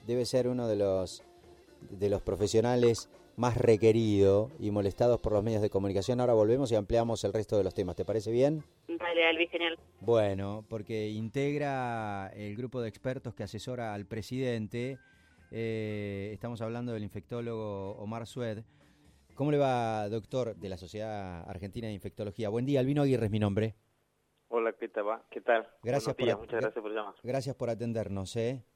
debe ser uno de los profesionales más requerido y molestados por los medios de comunicación. Ahora volvemos y ampliamos el resto de los temas. ¿Te parece bien? Dale, Albi, genial. Bueno, porque integra el grupo de expertos que asesora al presidente. Estamos hablando del infectólogo Omar Sued. ¿Cómo le va, doctor, de la Sociedad Argentina de Infectología? Buen día, Albino Aguirre es mi nombre. Hola, ¿qué tal? Gracias. Buenos días, muchas gracias por llamar. Gracias por atendernos.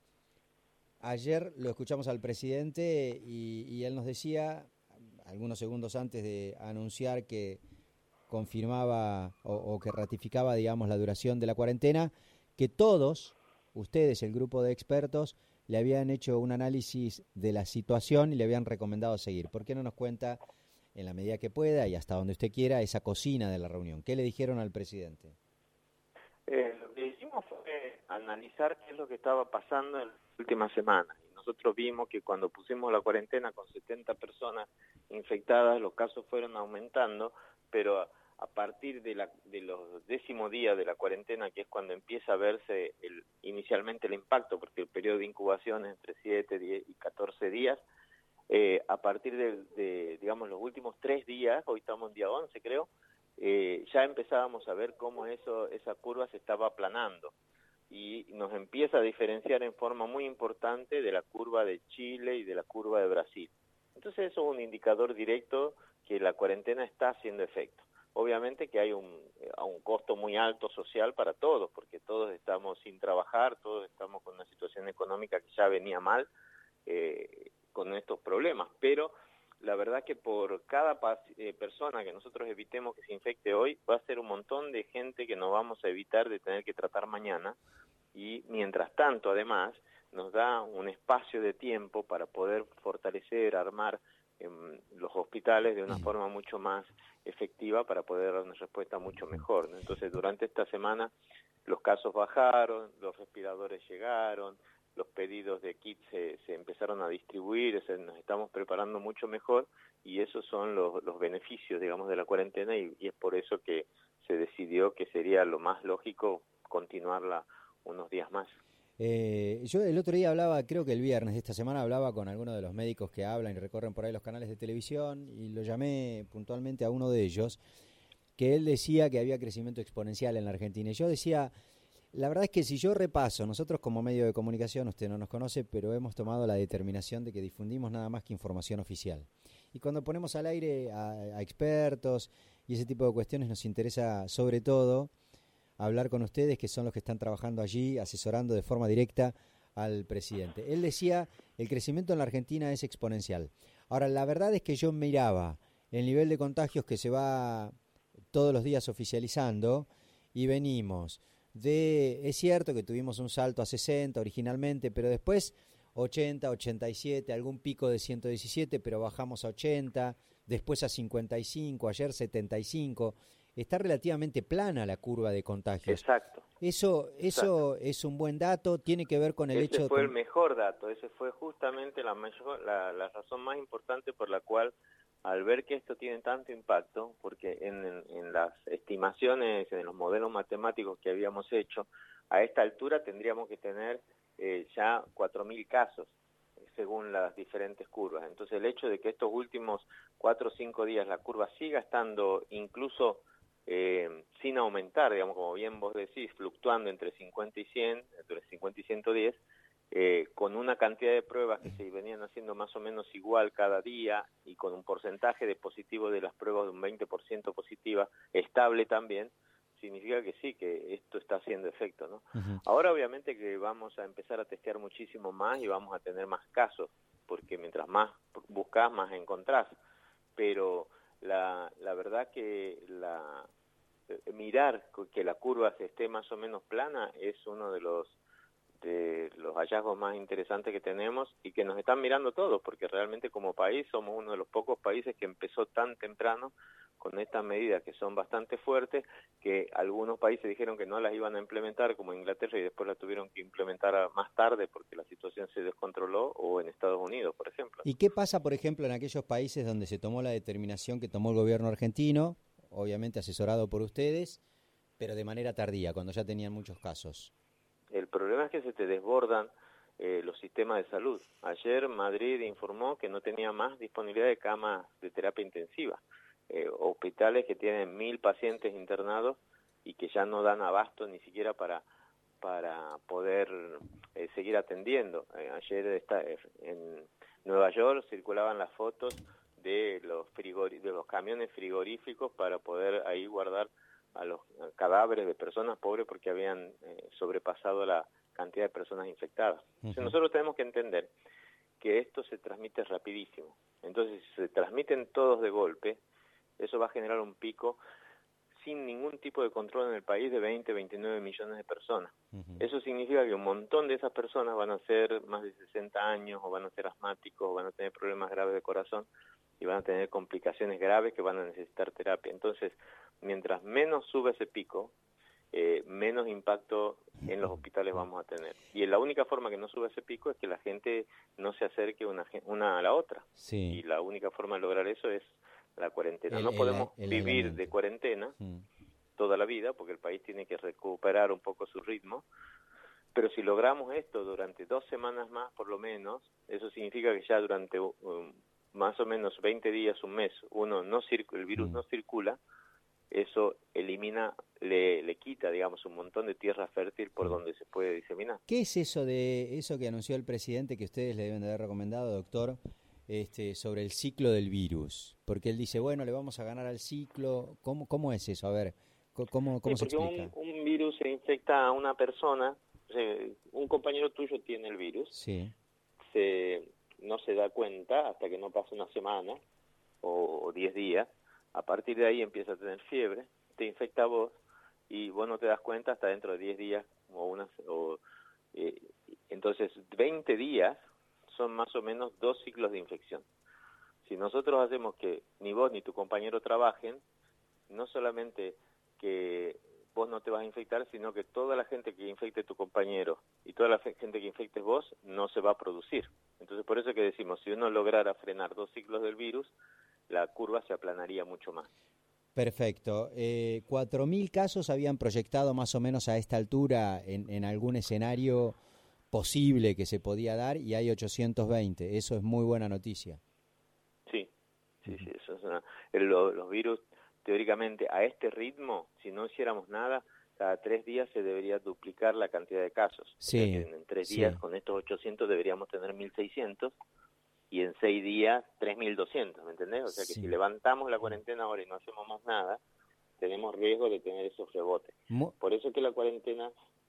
Ayer lo escuchamos al presidente y él nos decía, algunos segundos antes de anunciar que confirmaba o que ratificaba, digamos, la duración de la cuarentena, que todos ustedes, el grupo de expertos, le habían hecho un análisis de la situación y le habían recomendado seguir. ¿Por qué no nos cuenta, en la medida que pueda y hasta donde usted quiera, esa cocina de la reunión? ¿Qué le dijeron al presidente? Lo que hicimos fue analizar qué es lo que estaba pasando en las últimas semanas. Y nosotros vimos que cuando pusimos la cuarentena con 70 personas infectadas, los casos fueron aumentando, pero a partir de los 10º días de la cuarentena, que es cuando empieza a verse inicialmente el impacto, porque el periodo de incubación es entre 7, 10 y 14 días, a partir de digamos, los últimos 3 días, hoy estamos en día 11 creo, ya empezábamos a ver cómo esa curva se estaba aplanando y nos empieza a diferenciar en forma muy importante de la curva de Chile y de la curva de Brasil. Entonces eso es un indicador directo que la cuarentena está haciendo efecto. Obviamente que hay un costo muy alto social para todos, porque todos estamos sin trabajar, todos estamos con una situación económica que ya venía mal con estos problemas, pero la verdad que por cada persona que nosotros evitemos que se infecte hoy, va a ser un montón de gente que no vamos a evitar de tener que tratar mañana, y mientras tanto, además, nos da un espacio de tiempo para poder fortalecer, armar los hospitales de una forma mucho más efectiva para poder dar una respuesta mucho mejor, ¿no? Entonces, durante esta semana los casos bajaron, los respiradores llegaron, los pedidos de kits se empezaron a distribuir, nos estamos preparando mucho mejor y esos son los beneficios, digamos, de la cuarentena y es por eso que se decidió que sería lo más lógico continuarla unos días más. Yo el otro día hablaba, creo que el viernes de esta semana, hablaba con algunos de los médicos que hablan y recorren por ahí los canales de televisión y lo llamé puntualmente a uno de ellos, que él decía que había crecimiento exponencial en la Argentina. Y yo decía, la verdad es que si yo repaso, nosotros como medio de comunicación, usted no nos conoce, pero hemos tomado la determinación de que difundimos nada más que información oficial. Y cuando ponemos al aire a expertos y ese tipo de cuestiones, nos interesa sobre todo hablar con ustedes, que son los que están trabajando allí, asesorando de forma directa al presidente. Él decía, el crecimiento en la Argentina es exponencial. Ahora, la verdad es que yo miraba el nivel de contagios que se va todos los días oficializando y venimos es cierto que tuvimos un salto a 60 originalmente, pero después 80, 87, algún pico de 117, pero bajamos a 80, después a 55, ayer 75. Está relativamente plana la curva de contagios. Exacto. Eso es un buen dato, tiene que ver con el hecho... Ese fue el mejor dato, ese fue justamente la razón más importante por la cual, al ver que esto tiene tanto impacto, porque en las estimaciones, en los modelos matemáticos que habíamos hecho, a esta altura tendríamos que tener ya 4.000 casos, según las diferentes curvas. Entonces el hecho de que estos últimos 4 o 5 días la curva siga estando incluso sin aumentar, digamos, como bien vos decís, fluctuando entre 50 y 100, entre 50 y 110, con una cantidad de pruebas que se venían haciendo más o menos igual cada día y con un porcentaje de positivo de las pruebas de un 20% positiva, estable también, significa que sí, que esto está haciendo efecto, ¿no? Uh-huh. Ahora obviamente que vamos a empezar a testear muchísimo más y vamos a tener más casos, porque mientras más buscas, más encontrás, pero la verdad que mirar que la curva se esté más o menos plana es uno de los hallazgos más interesantes que tenemos y que nos están mirando todos, porque realmente como país somos uno de los pocos países que empezó tan temprano con estas medidas que son bastante fuertes, que algunos países dijeron que no las iban a implementar, como Inglaterra, y después las tuvieron que implementar más tarde porque la situación se descontroló, o en Estados Unidos, por ejemplo. ¿Y qué pasa, por ejemplo, en aquellos países donde se tomó la determinación que tomó el gobierno argentino, obviamente asesorado por ustedes, pero de manera tardía, cuando ya tenían muchos casos? El problema es que se te desbordan los sistemas de salud. Ayer Madrid informó que no tenía más disponibilidad de camas de terapia intensiva. Hospitales que tienen 1.000 pacientes internados y que ya no dan abasto ni siquiera para poder seguir atendiendo. Ayer en Nueva York circulaban las fotos de los camiones frigoríficos para poder ahí guardar a los cadáveres de personas pobres porque habían sobrepasado la cantidad de personas infectadas. Entonces nosotros tenemos que entender que esto se transmite rapidísimo. Entonces, si se transmiten todos de golpe, eso va a generar un pico sin ningún tipo de control en el país de 20, 29 millones de personas. Eso significa que un montón de esas personas van a ser más de 60 años, o van a ser asmáticos, o van a tener problemas graves de corazón, y van a tener complicaciones graves que van a necesitar terapia. Entonces, mientras menos sube ese pico, menos impacto en los hospitales vamos a tener. Y la única forma que no suba ese pico es que la gente no se acerque una a la otra. Sí. Y la única forma de lograr eso es la cuarentena. No podemos vivir de cuarentena toda la vida, porque el país tiene que recuperar un poco su ritmo, pero si logramos esto durante 2 semanas más, por lo menos, eso significa que ya durante más o menos 20 días, un mes, el virus no circula, eso elimina, le quita, digamos, un montón de tierra fértil por donde se puede diseminar. ¿Qué es eso que anunció el presidente, que ustedes le deben de haber recomendado, doctor, sobre el ciclo del virus? Porque él dice, bueno, le vamos a ganar al ciclo. ¿Cómo es eso? A ver, ¿cómo se explica? Un virus se infecta a una persona, o sea, un compañero tuyo tiene el virus, sí. No se da cuenta hasta que no pasa una semana o 10 días. A partir de ahí empieza a tener fiebre, te infecta a vos y vos no te das cuenta hasta dentro de 10 días entonces 20 días son más o menos 2 ciclos de infección. Si nosotros hacemos que ni vos ni tu compañero trabajen, no solamente que vos no te vas a infectar, sino que toda la gente que infecte tu compañero y toda la gente que infectes vos no se va a producir. Entonces por eso es que decimos, si uno lograra frenar 2 ciclos del virus, la curva se aplanaría mucho más. Perfecto. 4.000 casos habían proyectado más o menos a esta altura en algún escenario posible que se podía dar, y hay 820. Eso es muy buena noticia. Sí, eso es los virus, teóricamente, a este ritmo, si no hiciéramos nada, cada 3 días se debería duplicar la cantidad de casos. Sí, o sea que en 3 días, con estos 800, deberíamos tener 1.600, y en 6 días 3.200, ¿me entendés? O sea que si levantamos la cuarentena ahora y no hacemos más nada, tenemos riesgo de tener esos rebotes. Por eso que la cuarentena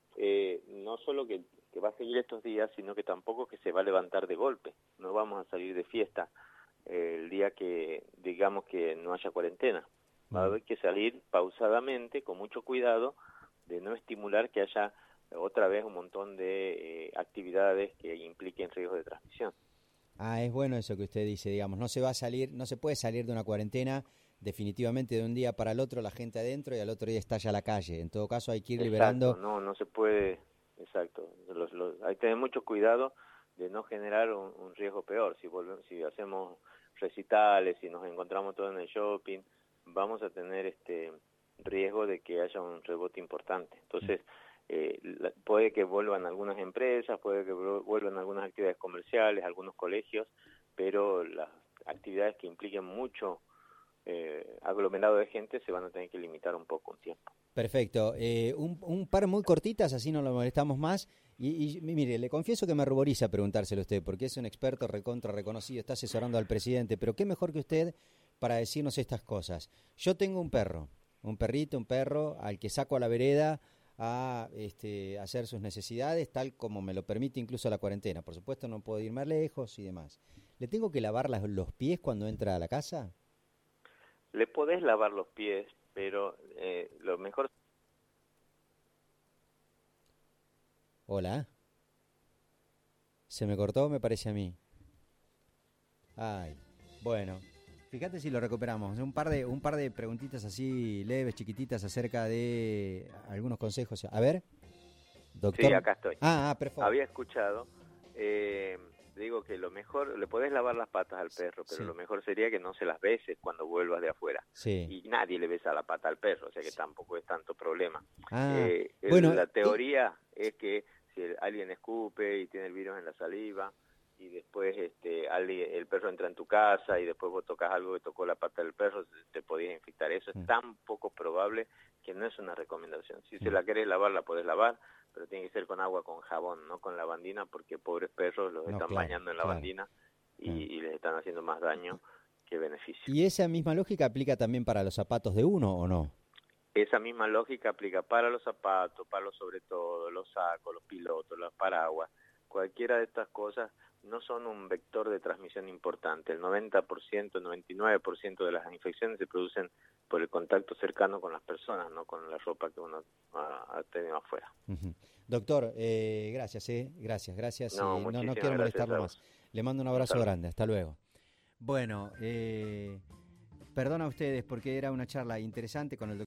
no solo que va a seguir estos días, sino que tampoco que se va a levantar de golpe. No vamos a salir de fiesta el día que digamos que no haya cuarentena. Va a haber que salir pausadamente, con mucho cuidado, de no estimular que haya otra vez un montón de actividades que impliquen riesgo de transmisión. Es bueno eso que usted dice, digamos, no se puede salir de una cuarentena definitivamente de un día para el otro, la gente adentro, y al otro día estalla la calle. En todo caso hay que ir liberando. No se puede, exacto. Hay que tener mucho cuidado de no generar un riesgo peor. Si hacemos recitales, si nos encontramos todos en el shopping, vamos a tener riesgo de que haya un rebote importante. Entonces, puede que vuelvan algunas empresas, puede que vuelvan algunas actividades comerciales, algunos colegios, pero las actividades que impliquen mucho aglomerado de gente se van a tener que limitar un poco, un tiempo. Perfecto. Un par muy cortitas, así no lo molestamos más. Y mire, le confieso que me ruboriza preguntárselo a usted, porque es un experto reconocido, está asesorando al presidente, pero qué mejor que usted para decirnos estas cosas. Yo tengo un perro, un perro al que saco a la vereda a hacer sus necesidades, tal como me lo permite incluso la cuarentena. Por supuesto no puedo ir más lejos y demás. ¿Le tengo que lavar los pies cuando entra a la casa? Le podés lavar los pies, pero lo mejor... Hola. Se me cortó, me parece a mí. Ay, bueno. Fíjate si lo recuperamos. Un par de preguntitas así leves, chiquititas, acerca de algunos consejos. A ver, doctor. Sí, acá estoy. Perfecto. Había escuchado, digo que lo mejor, le podés lavar las patas al perro, pero lo mejor sería que no se las beses cuando vuelvas de afuera. Sí. Y nadie le besa la pata al perro, o sea que tampoco es tanto problema. Bueno, la teoría es que alguien escupe y tiene el virus en la saliva, y después el perro entra en tu casa y después vos tocas algo que tocó la pata del perro, te podías infectar. Eso es tan poco probable que no es una recomendación. Si se la querés lavar, la podés lavar, pero tiene que ser con agua, con jabón, no con lavandina, porque pobres perros los están bañando en lavandina y les están haciendo más daño que beneficio. ¿Y esa misma lógica aplica también para los zapatos de uno o no? Esa misma lógica aplica para los zapatos, para los sobre todo, los sacos, los pilotos, los paraguas. Cualquiera de estas cosas no son un vector de transmisión importante. El 90%, el 99% de las infecciones se producen por el contacto cercano con las personas, no con la ropa que uno ha tenido afuera. Uh-huh. Doctor, gracias. Gracias. No quiero molestarlo más. Le mando un abrazo grande. Hasta luego. Bueno, perdona a ustedes porque era una charla interesante con el doctor.